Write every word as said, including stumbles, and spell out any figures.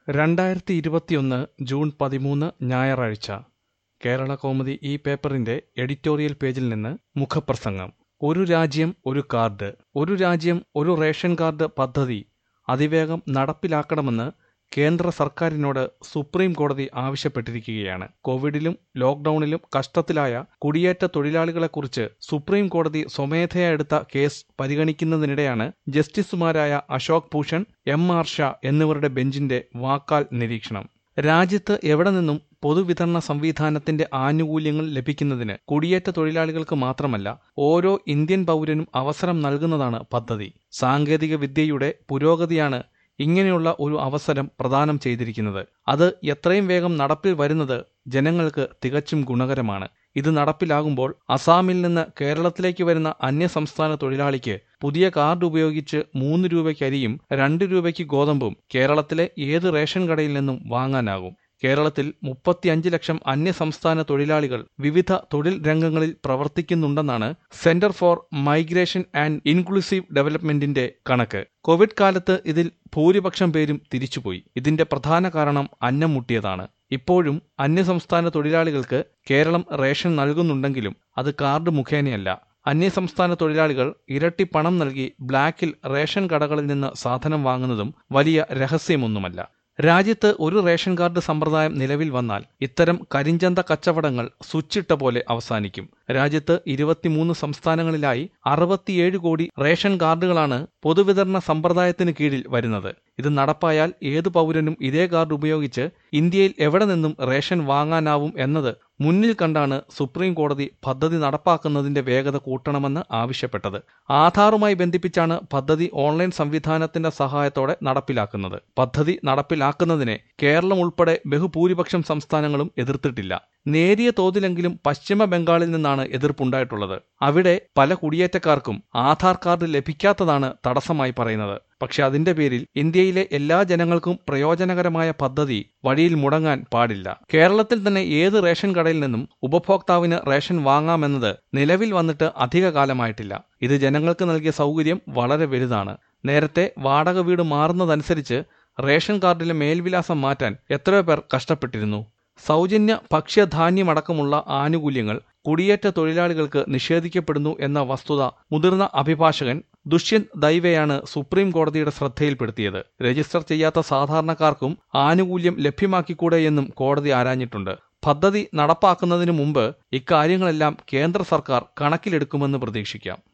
രണ്ടായിരത്തി ഇരുപത്തിയൊന്ന് ജൂൺ പതിമൂന്ന് ഞായറാഴ്ച. കേരള കൗമുദി ഈ പേപ്പറിന്റെ എഡിറ്റോറിയൽ പേജിൽ നിന്ന് മുഖപ്രസംഗം. ഒരു രാജ്യം ഒരു കാർഡ്. ഒരു രാജ്യം ഒരു റേഷൻ കാർഡ് പദ്ധതി അതിവേഗം നടപ്പിലാക്കണമെന്ന് കേന്ദ്ര സർക്കാരിനോട് സുപ്രീം കോടതി ആവശ്യപ്പെട്ടിരിക്കുകയാണ്. കോവിഡിലും ലോക്ഡൌണിലും കഷ്ടത്തിലായ കുടിയേറ്റ തൊഴിലാളികളെക്കുറിച്ച് സുപ്രീം കോടതി സ്വമേധയാ എടുത്ത കേസ് പരിഗണിക്കുന്നതിനിടെയാണ് ജസ്റ്റിസുമാരായ അശോക് ഭൂഷൺ, എം ആർ ഷാ എന്നിവരുടെ ബെഞ്ചിന്റെ വാക്കാൽ നിരീക്ഷണം. രാജ്യത്ത് എവിടെ നിന്നും പൊതുവിതരണ സംവിധാനത്തിന്റെ ആനുകൂല്യങ്ങൾ ലഭിക്കുന്നതിന് കുടിയേറ്റ തൊഴിലാളികൾക്ക് മാത്രമല്ല ഓരോ ഇന്ത്യൻ പൗരനും അവസരം നൽകുന്നതാണ് പദ്ധതി. സാങ്കേതിക വിദ്യയുടെ പുരോഗതിയാണ് ഇങ്ങനെയുള്ള ഒരു അവസരം പ്രദാനം ചെയ്തിരിക്കുന്നത്. അത് എത്രയും വേഗം നടപ്പിൽ വരുന്നത് ജനങ്ങൾക്ക് തികച്ചും ഗുണകരമാണ്. ഇത് നടപ്പിലാകുമ്പോൾ അസാമിൽ നിന്ന് കേരളത്തിലേക്ക് വരുന്ന അന്യസംസ്ഥാന തൊഴിലാളിക്ക് പുതിയ കാർഡ് ഉപയോഗിച്ച് മൂന്ന് രൂപയ്ക്ക് അരിയും രണ്ട് രൂപയ്ക്ക് ഗോതമ്പും കേരളത്തിലെ ഏത് റേഷൻ കടയിൽ നിന്നും വാങ്ങാനാകും. കേരളത്തിൽ മുപ്പത്തിയഞ്ച് ലക്ഷം അന്യസംസ്ഥാന തൊഴിലാളികൾ വിവിധ തൊഴിൽ രംഗങ്ങളിൽ പ്രവർത്തിക്കുന്നുണ്ടെന്നാണ് centre for migration and inclusive ഡെവലപ്മെന്റിന്റെ കണക്ക്. കോവിഡ് കാലത്ത് ഇതിൽ ഭൂരിപക്ഷം പേരും തിരിച്ചുപോയി. ഇതിന്റെ പ്രധാന കാരണം അന്നം മുട്ടിയതാണ്. ഇപ്പോഴും അന്യസംസ്ഥാന തൊഴിലാളികൾക്ക് കേരളം റേഷൻ നൽകുന്നുണ്ടെങ്കിലും അത് കാർഡ് മുഖേനയല്ല. അന്യസംസ്ഥാന തൊഴിലാളികൾ ഇരട്ടി പണം നൽകി ബ്ലാക്കിൽ റേഷൻ കടകളിൽ നിന്ന് സാധനം വാങ്ങുന്നതും വലിയ രഹസ്യമൊന്നുമല്ല. രാജ്യത്ത് ഒരു റേഷൻ കാർഡ് സമ്പ്രദായം നിലവിൽ വന്നാൽ ഇത്തരം കരിഞ്ചന്ത കച്ചവടങ്ങൾ സ്വിച്ചിട്ട പോലെ അവസാനിക്കും. രാജ്യത്ത് ഇരുപത്തിമൂന്ന് സംസ്ഥാനങ്ങളിലായി അറുപത്തിയേഴ് കോടി റേഷൻ കാർഡുകളാണ് പൊതുവിതരണ സമ്പ്രദായത്തിന് കീഴിൽ വരുന്നത്. ഇത് നടപ്പായാൽ ഏതു പൗരനും ഇതേ കാർഡ് ഉപയോഗിച്ച് ഇന്ത്യയിൽ എവിടെ നിന്നും റേഷൻ വാങ്ങാനാവും എന്നത് മുന്നിൽ കണ്ടാണ് സുപ്രീം കോടതി പദ്ധതി നടപ്പാക്കുന്നതിന്റെ വേഗത കൂട്ടണമെന്ന് ആവശ്യപ്പെട്ടത്. ആധാറുമായി ബന്ധിപ്പിച്ചാണ് പദ്ധതി ഓൺലൈൻ സംവിധാനത്തിന്റെ സഹായത്തോടെ നടപ്പിലാക്കുന്നത്. പദ്ധതി നടപ്പിലാക്കുന്നതിനെ കേരളം ഉൾപ്പെടെ ബഹുഭൂരിപക്ഷം സംസ്ഥാനങ്ങളും എതിർത്തിട്ടില്ല. നേരിയ തോതിലെങ്കിലും പശ്ചിമ ബംഗാളിൽ നിന്നാണ് എതിർപ്പുണ്ടായിട്ടുള്ളത്. അവിടെ പല കുടിയേറ്റക്കാർക്കും ആധാർ കാർഡ് ലഭിക്കാത്തതാണ് തടസ്സമായി പറയുന്നത്. പക്ഷെ അതിന്റെ പേരിൽ ഇന്ത്യയിലെ എല്ലാ ജനങ്ങൾക്കും പ്രയോജനകരമായ പദ്ധതി വഴിയിൽ മുടങ്ങാൻ പാടില്ല. കേരളത്തിൽ തന്നെ ഏത് റേഷൻ കടയിൽ നിന്നും ഉപഭോക്താവിന് റേഷൻ വാങ്ങാമെന്നത് നിലവിൽ വന്നിട്ട് അധിക കാലമായിട്ടില്ല. ഇത് ജനങ്ങൾക്ക് നൽകിയ സൗകര്യം വളരെ വലുതാണ്. നേരത്തെ വാടക വീട് മാറുന്നതനുസരിച്ച് റേഷൻ കാർഡിലെ മേൽവിലാസം മാറ്റാൻ എത്രയോ പേർ കഷ്ടപ്പെട്ടിരുന്നു. സൗജന്യ ഭക്ഷ്യധാന്യമടക്കമുള്ള ആനുകൂല്യങ്ങൾ കുടിയേറ്റ തൊഴിലാളികൾക്ക് നിഷേധിക്കപ്പെടുന്നു എന്ന വസ്തുത മുതിർന്ന അഭിഭാഷകൻ ദുഷ്യന്ത് ദൈവയാണ് സുപ്രീം കോടതിയുടെ ശ്രദ്ധയിൽപ്പെടുത്തിയത്. രജിസ്റ്റർ ചെയ്യാത്ത സാധാരണക്കാർക്കും ആനുകൂല്യം ലഭ്യമാക്കിക്കൂടെ എന്നും കോടതി ആരാഞ്ഞിട്ടുണ്ട്. പദ്ധതി നടപ്പാക്കുന്നതിനു മുമ്പ് ഇക്കാര്യങ്ങളെല്ലാം കേന്ദ്ര സർക്കാർ കണക്കിലെടുക്കുമെന്ന് പ്രതീക്ഷിക്കാം.